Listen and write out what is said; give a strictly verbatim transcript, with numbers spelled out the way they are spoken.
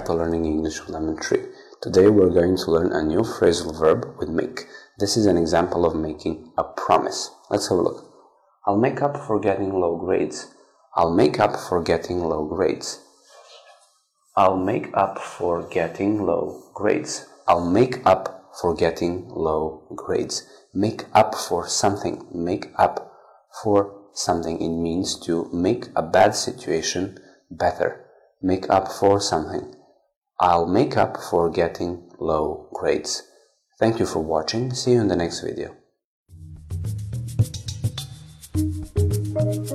back to Learning English with Lemon Tree. Today we're going to learn a new phrasal verb with make. This is an example of making a promise. Let's have a look. I'll make up for getting low grades. I'll make up for getting low grades. I'll make up for getting low grades. I'll make up for getting low grades. Make up for something. Make up for something. It means to make a bad situation better. Make up for something. I'll make up for getting low grades. Thank you for watching. See you in the next video.